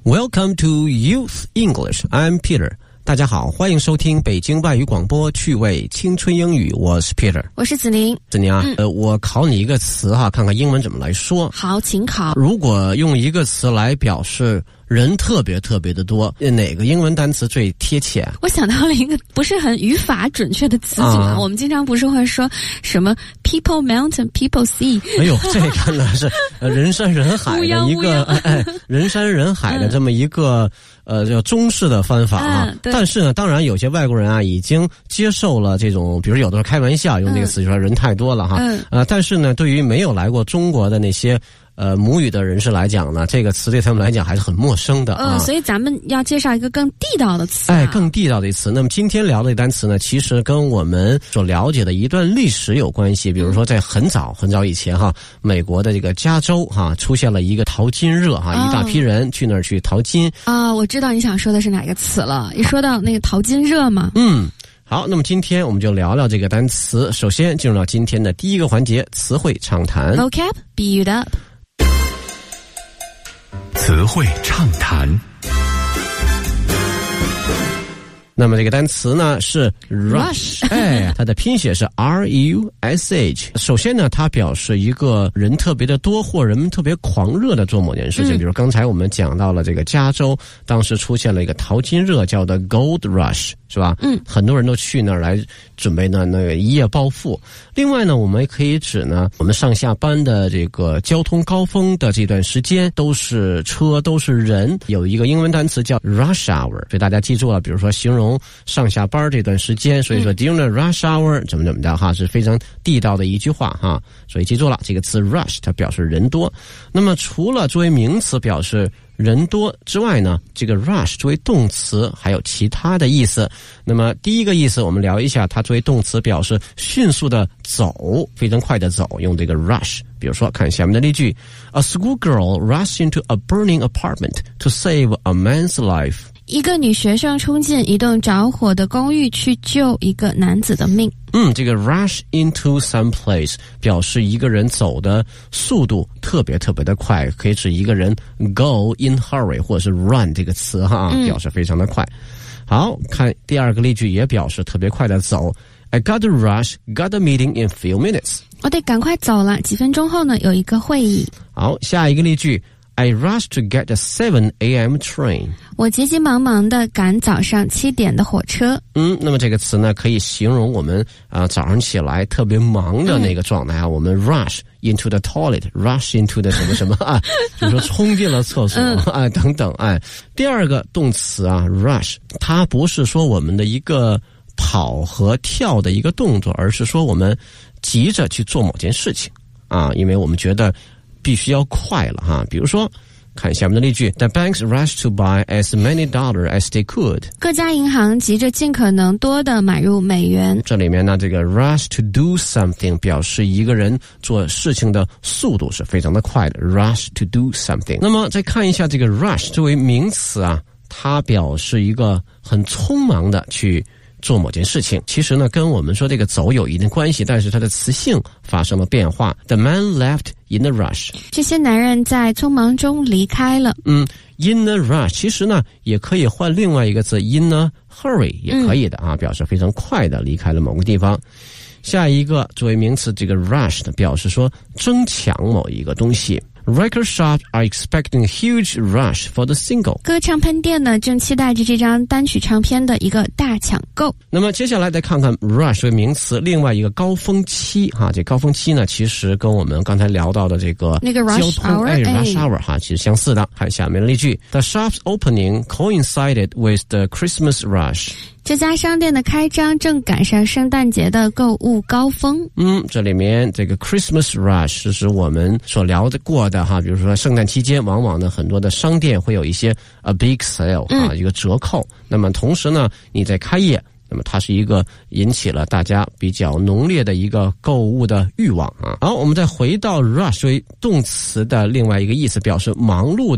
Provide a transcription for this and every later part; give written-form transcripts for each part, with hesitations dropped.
Welcome to Youth English. I'm Peter. 大家好，欢迎收听北京外语广播趣味青春英语，我是 Peter， 我是子宁。 子宁啊，我考你一个词哈，看看英文怎么来说。 好，请考。 如果用一个词来表示人特别特别的多，哪个英文单词最贴切？ 我想到了一个不是很语法准确的词组啊，我们经常不是会说什么 people mountain people sea。 哎呦，这个呢是人山人海的一个人山人海的这么一个叫中式的翻法啊。但是呢，当然有些外国人啊已经接受了这种，比如有的时候开玩笑用这个词，就说人太多了哈。但是呢，对于没有来过中国的那些母语的人士来讲呢，这个词对他们来讲还是很陌生的啊。 所以咱们要介绍一个更地道的词。 更地道的词。那么今天聊的单词呢，其实跟我们所了解的一段历史有关系。比如说在很早很早以前哈，美国的这个加州哈出现了一个淘金热哈，一大批人去那儿去淘金啊。我知道你想说的是哪个词了，一说到那个淘金热嘛。 好，那么今天我们就聊聊这个单词。首先进入到今天的第一个环节，词汇畅谈。 Vocab build up。 词汇畅谈。 那么这个单词呢是 rush， 它的拼写是 R-U-S-H。首先呢，它表示一个人特别的多或人们特别狂热的做某件事情。比如刚才我们讲到了这个加州，当时出现了一个淘金热，叫的 Gold Rush， 是吧？很多人都去那儿来准备呢那个一夜暴富。另外呢，我们也可以指呢我们上下班的这个交通高峰的这段时间都是车都是人，有一个英文单词叫 rush hour， 所以大家记住了，比如说形容上下班这段时间，所以说 during the rush hour 怎么的哈，是非常地道的一句话哈。所以记住了，这个词 rush 它表示人多。那么除了作为名词表示人多之外呢，这个 rush 作为动词还有其他的意思。那么第一个意思我们聊一下，它作为动词表示迅速的走，非常快的走，用这个 rush。比如说看下面的例句， A schoolgirl rushed into a burning apartment to save a man's life。 一个女学生冲进一栋着火的公寓去救一个男子的命。 这个 rush into some place 表示一个人走的速度特别特别的快，可以指一个人 go in hurry 或者是 run 这个词哈，表示非常的快。好，看第二个例句也表示特别快的走， I got to rush, got a meeting in few minutes。 我得赶快走了，几分钟后呢有一个会议。 好，下一个例句， I rushed to get a 7 a.m. train。 我急急忙忙地赶早上7点的火车。那么这个词呢可以形容我们早上起来特别忙的那个状态啊，我们 rush into the toilet， rush into the 什么什么啊，就是说冲进了厕所啊等等。第二个动词啊 rush， 它不是说我们的一个跑和跳的一个动作，而是说我们急着去做某件事情啊，因为我们觉得必须要快了哈。比如说看下面的例句， The banks rushed to buy as many dollars as they could。 各家银行急着尽可能多的买入美元。 这里面呢，这个 rush to do something 表示一个人做事情的速度是非常的快的， rush to do something。 那么再看一下这个 rush 作为名词啊，它表示一个很匆忙的去做某件事情。其实呢跟我们说这个走有一定关系，但是它的词性发生了变化。 The man left in a rush。 这些男人在匆忙中离开了。 in a rush 其实呢也可以换另外一个字 in a hurry 也可以的啊，表示非常快的离开了某个地方。下一个作为名词，这个 rush 表示说争抢某一个东西。Record shops are expecting a huge rush for the single。 各唱片店呢正期待着这张单曲唱片的一个大抢购。那么接下来再看看 rush 为名词另外一个高峰期哈，这高峰期呢其实跟我们刚才聊到的这个那个 rush hour hour 哈其实相似的。看下面的例句， The shop's opening coincided with the Christmas rush。 这家商店的开张正赶上圣诞节的购物高峰。 这里面这个 Christmas rush 是我们所聊过的哈，比如说圣诞期间往往呢很多的商店会有一些 a big sale 一个折扣。那么同时呢你在开业，那么它是一个引起了大家比较浓烈的一个购物的欲望啊。好，我们再回到 rush 为动词的另外一个意思，表示忙碌的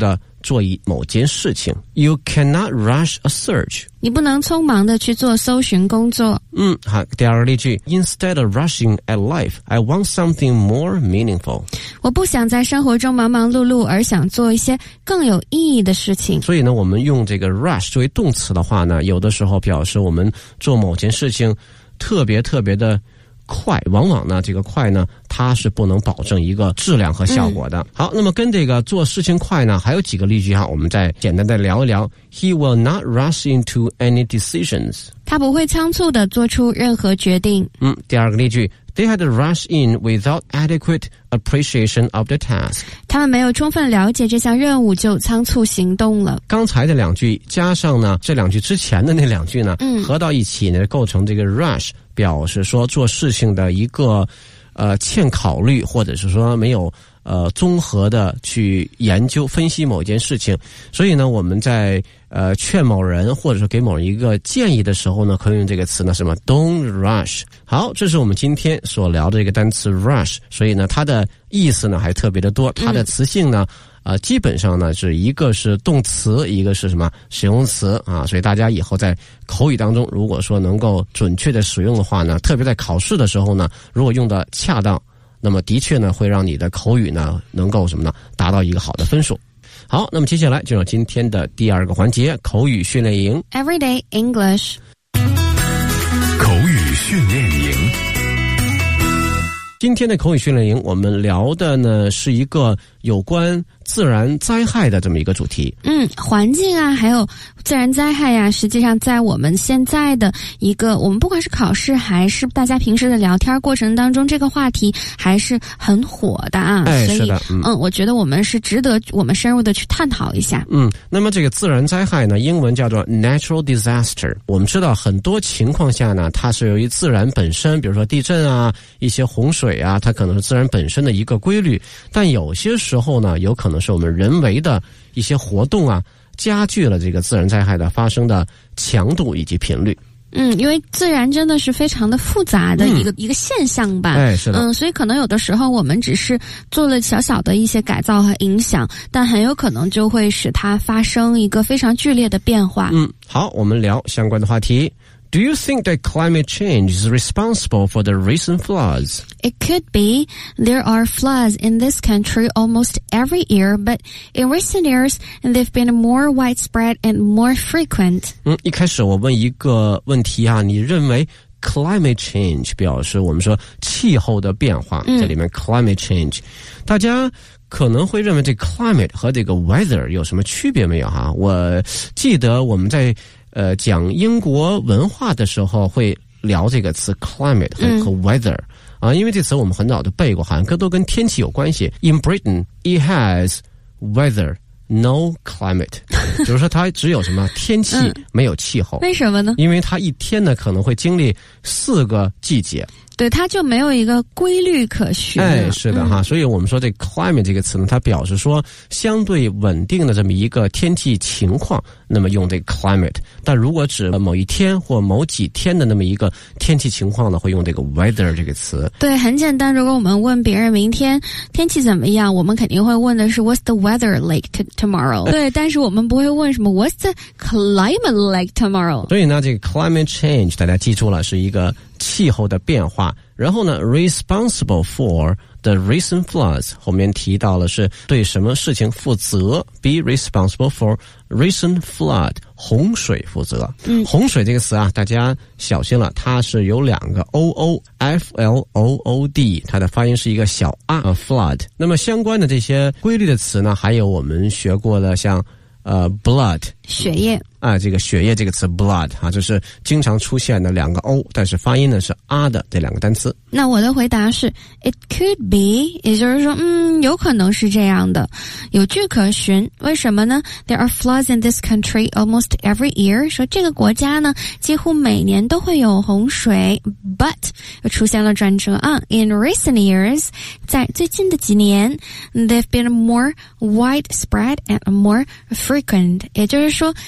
做某件事情。You cannot rush a search. 你不能匆忙的去做搜寻工作。 好，第二个例句 Instead of rushing at life, I want something more meaningful. 我不想在生活中忙忙碌碌，而想做一些更有意义的事情。 所以呢，我们用这个 rush 作为动词的话呢，有的时候表示我们做某件事情特别的快，往往呢这个快呢它是不能保证一个质量和效果的。好，那么跟这个做事情快呢还有几个例句哈，我们再简单的聊一聊。He will not rush into any decisions. 他不会仓促的做出任何决定。 第二个例句 They had to rush in without adequate appreciation of the task. 他们没有充分了解这项任务就仓促行动了。 刚才的两句加上呢这两句之前的那两句呢，合到一起呢构成这个 rush， 表示说做事情的一个欠考虑，或者是说没有综合的去研究分析某件事情。所以呢我们在劝某人或者说给某人一个建议的时候呢，可以用这个词呢什么 Don't rush。 好，这是我们今天所聊的这个单词 rush。 所以呢它的意思呢还特别的多，它的词性呢基本上呢是一个是动词，一个是什么形容词啊。所以大家以后在口语当中如果说能够准确的使用的话呢，特别在考试的时候呢，如果用的恰当，那么的确呢会让你的口语呢能够什么呢达到一个好的分数。好，那么接下来进入今天的第二个环节，口语训练营 Everyday English。 口语训练营。 今天的口语训练营我们聊的呢是一个有关自然灾害的这么一个主题。 环境啊还有自然灾害呀，实际上在我们现在的一个我们不管是考试还是大家平时的聊天过程当中，这个话题还是很火的啊。所以是的， 我觉得我们是值得我们深入的去探讨一下。 那么这个自然灾害呢，英文叫做 natural disaster。 我们知道很多情况下呢，它是由于自然本身，比如说地震啊，一些洪水啊，它可能是自然本身的一个规律。但有些时候呢，有可能是我们人为的一些活动啊，加剧了这个自然灾害的发生的强度以及频率。 因为自然真的是非常的复杂的一个现象吧。 是的。 所以可能有的时候我们只是做了小小的一些改造和影响，但很有可能就会使它发生一个非常剧烈的变化。 好，我们聊相关的话题。Do you think that climate change is responsible for the recent floods? It could be. There are floods in this country almost every year, but in recent years, they've been more widespread and more frequent. 一开始我问一个问题啊，你认为 climate change 表示我们说气候的变化，这里面 climate change， 大家可能会认为这 climate 和这个 weather 有什么区别没有哈？我记得我们在讲英国文化的时候会聊这个词 climate 和 weather 啊，因为这词我们很早就背过，好像都跟天气有关系。In Britain, it has weather, no climate， 就是说它只有什么天气，没有气候。 为什么呢？ 因为它一天呢可能会经历4个季节。 对，它就没有一个规律可循。 是的哈，所以我们说这 climate 这个词呢，它表示说相对稳定的这么一个天气情况，那么用这个 climate。但如果指某一天或某几天的那么一个天气情况呢，会用这个 weather 这个词。 对，很简单，如果我们问别人明天天气怎么样，我们肯定会问的是 What's the weather like tomorrow？ 对，但是我们不会问什么 What's the climate like tomorrow？ 所以呢，这个 climate change 大家记住了，是一个气候的变化。然后呢 responsible for the recent floods 后面提到了是对什么事情负责， be responsible for recent flood 洪水负责。洪水这个词啊，大家小心了，它是有2个 oo flood， 它的发音是一个小 r flood。 那么相关的这些规律的词呢，还有我们学过的像blood 血液啊，这个血液这个词 blood 啊，这是经常出现的2个 o， 但是发音呢是 r 的这2个单词。 那我的回答是 it could be， 也就是说有可能是这样的，有据可循。为什么呢？ There are floods in this country almost every year， 说这个国家呢几乎每年都会有洪水， but 又出现了转折啊。In recent years， 在最近的几年 they've been more widespread and more frequent， 也就是说在近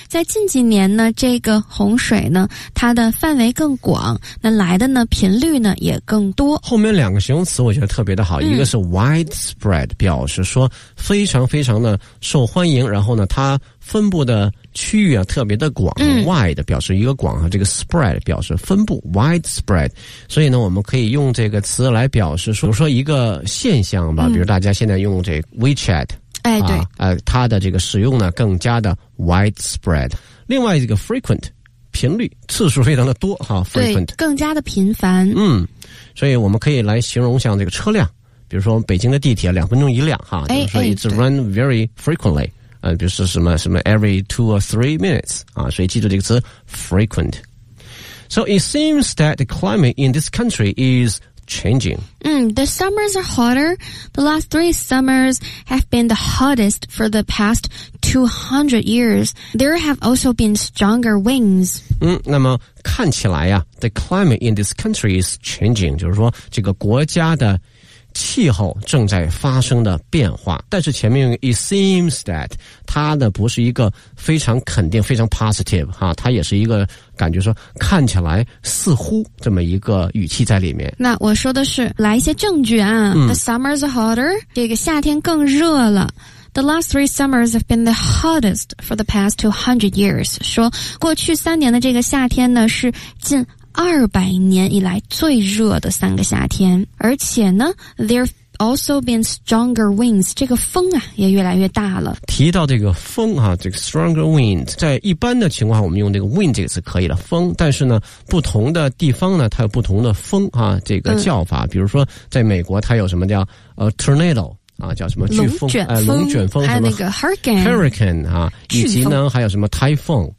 几年呢，这个洪水呢，它的范围更广，那来的呢频率呢也更多。 后面两个形容词我觉得特别的好，一个是 widespread， 表示说非常非常的受欢迎，然后呢它分布的区域啊特别的广，wide 表示一个广啊，这个 spread 表示分布 widespread， 所以呢我们可以用这个词来表示说，比如说一个现象吧，比如大家现在用这 WeChat， 对， 它的这个使用呢更加的 widespread。另外这个 frequent 频率次数非常的多哈 ，frequent 对，更加的频繁。 所以我们可以来形容像这个车辆，比如说北京的地铁2分钟一辆哈，就是说 it's run very frequently。比如说什么 every 2 or 3 minutes 啊，所以记住这个词 frequent。 So it seems that the climate in this country is changing. The summers are hotter. The last 3 summers have been the hottest for the past 200 years. There have also been stronger winds. 那么看起来呀，the climate in this country is changing， 就是说这个国家的气候正在发生的变化，但是前面用 it seems that， 它呢不是一个非常肯定非常 positive 哈，它也是一个感觉说看起来似乎这么一个语气在里面。 那我说的是来一些证据啊。The summers are hotter， 这个夏天更热了。The last 3 summers have been the hottest for the past 200 years。 说过去3年的这个夏天呢是近200年以来最热的3个夏天，而且呢 there've also been stronger winds， 这个风啊也越来越大了。 提到这个风啊，这个 stronger wind， 在一般的情况下我们用这个 wind 这个词可以了，风，但是呢不同的地方呢它有不同的风啊这个叫法，比如说在美国它有什么叫tornado啊，叫什么飓风、龙卷风， 还有那个 hurricane 啊，以及呢还有什么 typhoon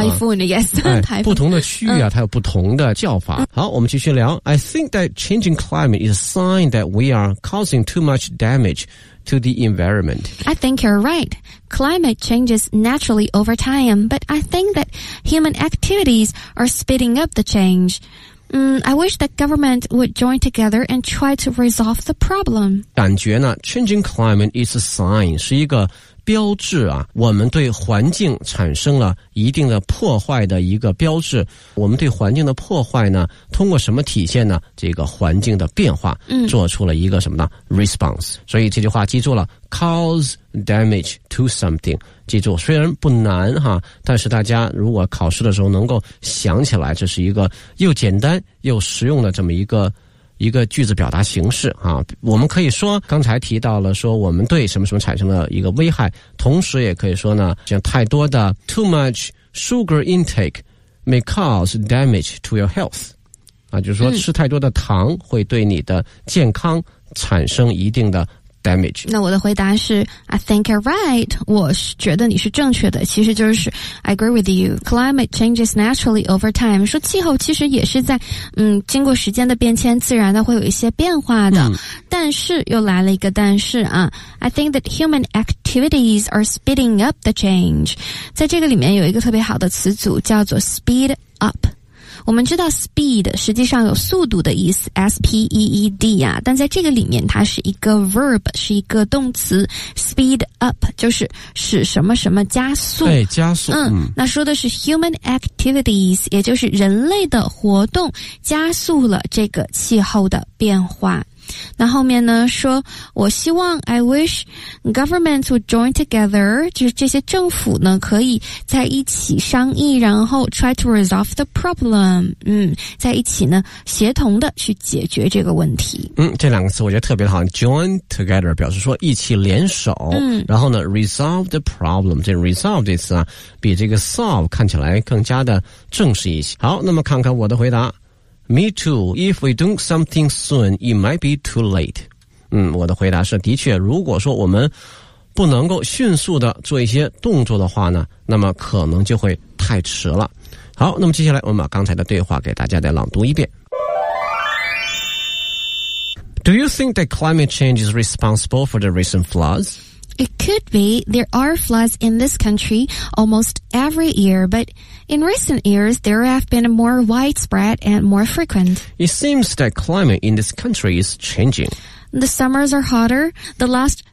yes， 不同的区域啊，它有不同的叫法。好，我们继续聊。I think that changing climate is a sign that we are causing too much damage to the environment. I think you're right. Climate changes naturally over time, but I think that human activities are speeding up the change.I wish that government would join together and try to resolve the problem. 感觉呢 changing climate is a sign 是一个标志啊，我们对环境产生了一定的破坏的一个标志。我们对环境的破坏呢，通过什么体现呢？这个环境的变化，做出了一个什么呢 response。所以这句话记住了 cause damage to something， 记住虽然不难哈，但是大家如果考试的时候能够想起来，这是一个又简单又实用的这么一个句子表达形式啊。我们可以说刚才提到了说我们对什么什么产生了一个危害，同时也可以说呢，像太多的 too much sugar intake may cause damage to your health 啊，就是说吃太多的糖会对你的健康产生一定的damage。 那我的回答是 I think you're right， 我觉得你是正确的，其实就是 I agree with you. Climate changes naturally over time， 说气候其实也是在经过时间的变迁自然的会有一些变化的，但是又来了一个但是啊 I think that human activities are speeding up the change。 在这个里面有一个特别好的词组叫做 speed up。我们知道 speed 实际上有速度的意思 S-P-E-E-D 啊，但在这个里面它是一个 verb， 是一个动词 speed up 就是使什么什么加速， 对，加速。 那说的是 human activities， 也就是人类的活动加速了这个气候的变化。那后面呢说我希望 I wish governments would join together， 就是这些政府呢可以在一起商议，然后 try to resolve the problem， 在一起呢协同的去解决这个问题。 这两个词我觉得特别好， join together 表示说一起联手，然后呢 resolve the problem， 这 resolve 这词啊比这个 solve 看起来更加的正式一些。好，那么看看我的回答。Me too. If we do something soon, it might be too late. 我的回答是，的确，如果说我们不能够迅速的做一些动作的话呢，那么可能就会太迟了。好，那么接下来我们把刚才的对话给大家再朗读一遍。Do you think that climate change is responsible for the recent floods? It could be. There are floods in this country almost every year, but in recent years there have been more widespread and more frequent. It seems that climate in this country is changing. The summers are hotter. The last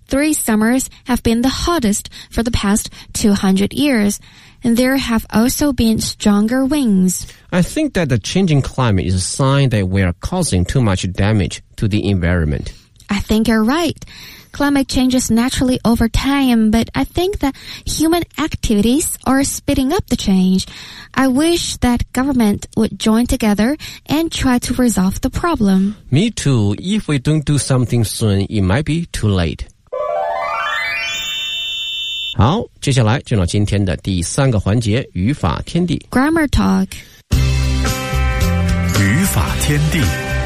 3 summers have been the hottest for the past 200 years, and there have also been stronger winds. I think that the changing climate is a sign that we are causing too much damage to the environment. I think you're right. Climate changes naturally over time, but I think that human activities are speeding up the change. I wish that government would join together and try to resolve the problem. Me too. If we don't do something soon, it might be too late. 好，接下来进入今天的第3个环节，语法天地。 Grammar talk. 语法天地。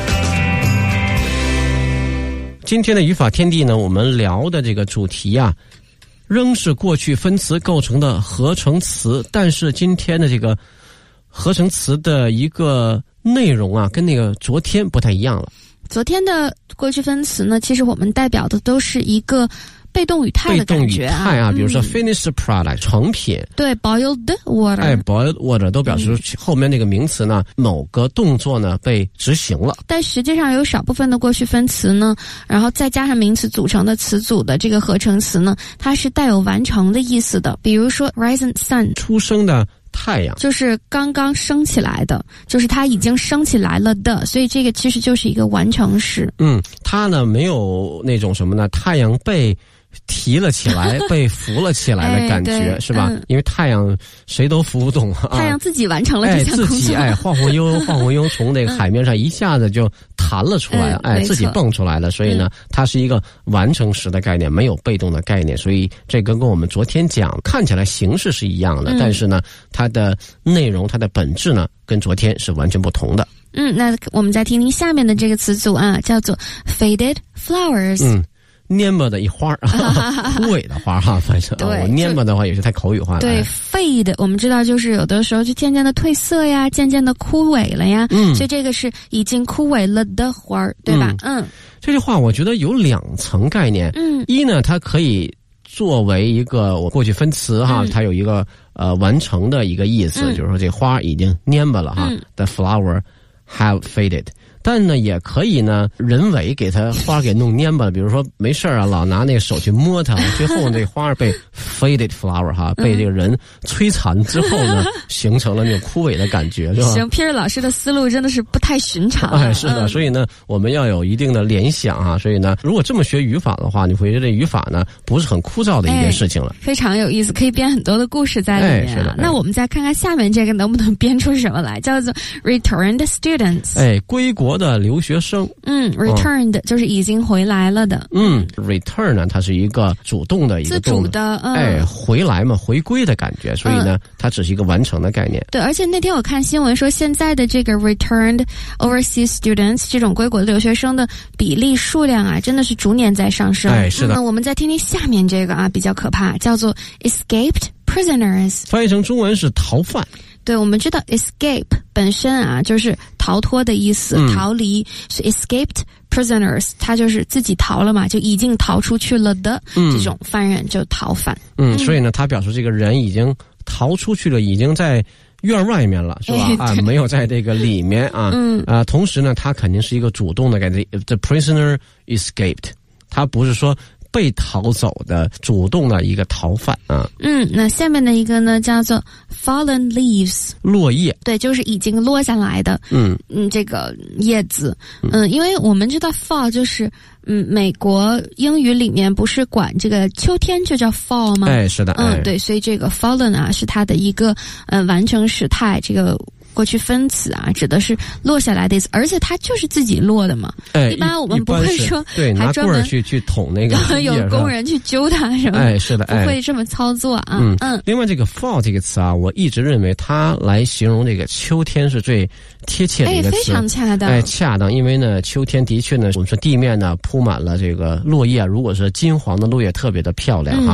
今天的语法天地呢，我们聊的这个主题啊，仍是过去分词构成的合成词，但是今天的这个合成词的一个内容啊，跟那个昨天不太一样了。 昨天的过去分词呢，其实我们代表的都是一个被动语态的感觉啊， 被动语态啊，比如说 finished product 成品， 对 boiled water， boiled water 都表示后面那个名词呢，某个动作呢被执行了。 但实际上有少部分的过去分词呢，然后再加上名词组成的词组的这个合成词呢，它是带有完成的意思的。比如说 rising sun， 出生的太阳， 就是刚刚升起来的，就是它已经升起来了的，所以这个其实就是一个完成时。 它呢没有那种什么呢，太阳被提了起来被扶了起来的感觉，是吧？因为太阳谁都扶不动啊， 太阳自己完成了这项工作， 自己晃晃悠从那个海面上一下子就弹了出来，自己蹦出来了，所以呢，它是一个完成时的概念，没有被动的概念，所以这个跟我们昨天讲看起来形式是一样的，但是呢，它的内容它的本质呢，跟昨天是完全不同的。 那我们再听听下面的这个词组啊，叫做 faded flowers。 蔫巴的一花枯萎的花哈，反正我蔫巴的话也是太口语化了。 对 ，fade 我们知道就是有的时候就渐渐的褪色呀，渐渐的枯萎了呀，所以这个是已经枯萎了的花，对吧？ 这句话我觉得有2层概念。一呢，它可以作为一个我过去分词哈，它有一个完成的一个意思，就是说这花已经蔫巴了哈。The flower have faded。但呢，也可以呢，人为给它花给弄蔫巴了。比如说没事啊，老拿那个手去摸它，最后这花被 faded flower 哈，被这个人摧残之后呢，形成了那种枯萎的感觉，是吧？ 行，Peter 老师的思路真的是不太寻常。 是的，所以呢，我们要有一定的联想啊。所以呢，如果这么学语法的话，你会觉得这语法呢不是很枯燥的一件事情了。 非常有意思，可以编很多的故事在里面。 是的。 那我们再看看下面这个能不能编出什么来，叫做 returned students。 归国的留学生。 returned 就是已经回来了的。 return 呢，它是一个主动的一个动自主的， 回来嘛，回归的感觉，所以呢，它只是一个完成的概念。 对，而且那天我看新闻说，现在的这个 returned overseas students 这种归国的留学生的比例数量啊，真的是逐年在上升。 是的。 我们再听听下面这个啊，比较可怕，叫做 escaped prisoners， 翻译成中文是逃犯。 对，我们知道 escape 本身啊就是逃脱的意思，逃离，所以 escaped prisoners 他就是自己逃了嘛，就已经逃出去了的这种犯人就逃犯。 所以呢，他表示这个人已经逃出去了，已经在院外面了，是吧？没有在这个里面啊。同时呢，他肯定是一个主动的感觉 ，the prisoner escaped， 他不是说被逃走的主动的一个逃犯啊。 那下面的一个呢叫做 fallen leaves， 落叶。对， 就是已经落下来的这个叶子。因为我们知道 fall 就是美国英语里面不是管这个秋天就叫 fall 吗？ 是的。 对，所以这个 fallen 啊是它的一个完成时态，这个过去分词啊，指的是落下来的意思，而且它就是自己落的嘛。一般我们不会说对拿棍儿去捅那个有工人去揪它什么。 是的， 不会这么操作啊。 另外这个 fall 这个词啊，我一直认为它来形容这个秋天是最贴切的一个词， 非常恰当。 恰当，因为呢，秋天的确呢，我们说地面呢铺满了这个落叶，如果是金黄的落叶，特别的漂亮哈。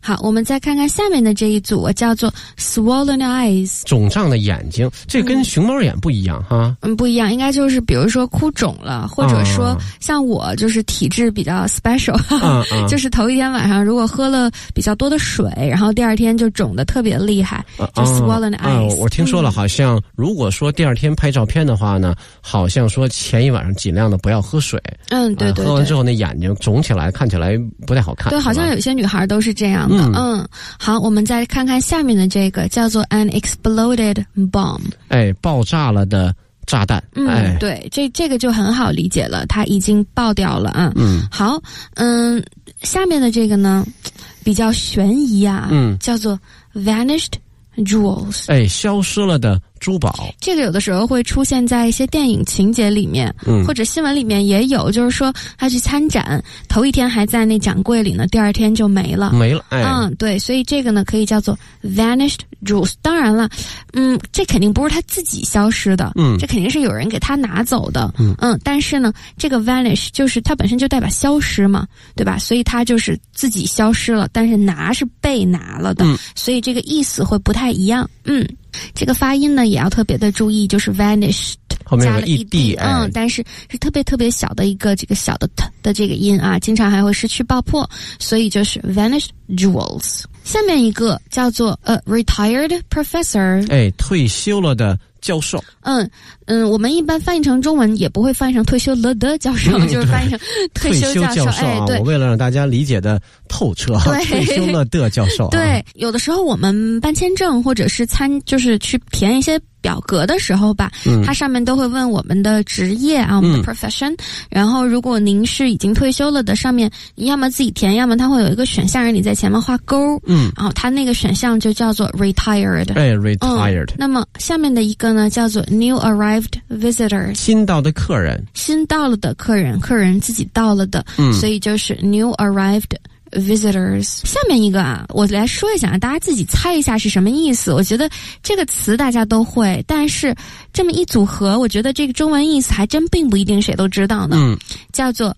好，我们再看看下面的这一组，叫做 swollen eyes， 肿胀的眼睛，这跟熊猫眼不一样哈。 不一样，应该就是比如说哭肿了，或者说像我就是体质比较 special，就是头一天晚上如果喝了比较多的水，然后第二天就肿得特别厉害，就 swollen eyes。 我听说了，好像如果说第二天拍照片的话呢，好像说前一晚上尽量的不要喝水。 对对， 喝完之后那眼睛肿起来，看起来不太好看。 对，好像有些女孩都是这样的。好，我们再看看下面的这个，叫做 an exploded bomb。 爆炸了的炸弹。 对，这个就很好理解了，它已经爆掉了啊。好，下面的这个呢比较悬疑啊，叫做 vanished jewels。 消失了的珠宝。 这个有的时候会出现在一些电影情节里面，或者新闻里面也有，就是说他去参展，头一天还在那展柜里呢，第二天就没了。对，所以这个呢可以叫做 vanished jewels。当然了，这肯定不是他自己消失的，这肯定是有人给他拿走的。但是呢，这个 vanish 就是它本身就代表消失嘛，对吧？所以它就是自己消失了，但是拿是被拿了的，所以这个意思会不太一样。这个发音呢也要特别的注意，就是 vanished 后面有个 ed，但是是特别特别小的一个这个小的 t 的这个音啊，经常还会失去爆破，所以就是 vanished jewels。下面一个叫做retired professor， 退休了的教授。 我们一般翻译成中文也不会翻译成退休了的教授，就是翻译成退休教授。 对，我为了让大家理解的透彻，退休了的教授。 对，有的时候我们办签证或者是就是去填一些表格的时候吧，它上面都会问我们的职业啊，我们的 profession。然后如果您是已经退休了的，上面你要么自己填，要么它会有一个选项让你在前面画勾。然后它那个选项就叫做 retired。 retired。 那么下面的一个呢叫做 new arrived visitor， 新到的客人， 新到了的客人，客人自己到了的，所以就是 new arrived visitors。 下面一个啊，我来说一下，大家自己猜一下是什么意思。我觉得这个词大家都会，但是这么一组合，我觉得这个中文意思还真并不一定谁都知道呢。叫做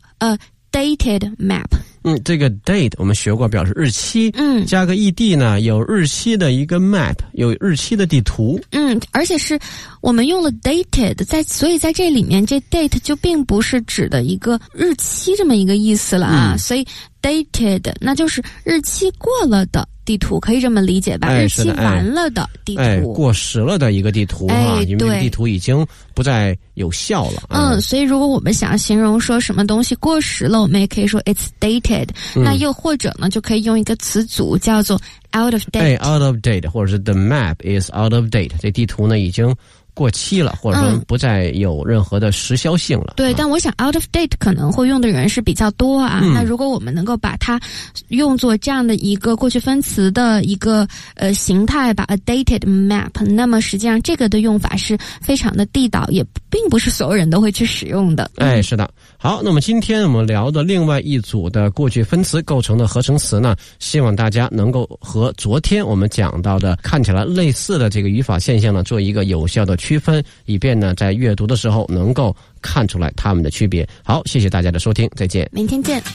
dated map。 这个 date 我们学过，表示日期。加个 ed 呢，有日期的一个 map， 有日期的地图。 而且是我们用了 dated， 所以在这里面这 date 就并不是指的一个日期这么一个意思了啊。所以 dated 那就是日期过了的地图，可以这么理解吧？日期完了的地图， 过时了的一个地图因为地图已经不再有效了。 所以如果我们想要形容说什么东西过时了，我们也可以说 it's dated。那又或者呢，就可以用一个词组叫做 out of date。out of date， 或者是 the map is out of date， 这地图呢已经过期了，或者说不再有任何的时效性了。 对，但我想 out of date 可能会用的人是比较多啊。那如果我们能够把它用作这样的一个过去分词的一个形态吧 ，a dated map， 那么实际上这个的用法是非常的地道，也并不是所有人都会去使用的。 是的。好，那么今天我们聊的另外一组的过去分词构成的合成词呢，希望大家能够和昨天我们讲到的看起来类似的这个语法现象呢，做一个有效的区分，以便呢在阅读的时候能够看出来它们的区别。好，谢谢大家的收听，再见， 明天见。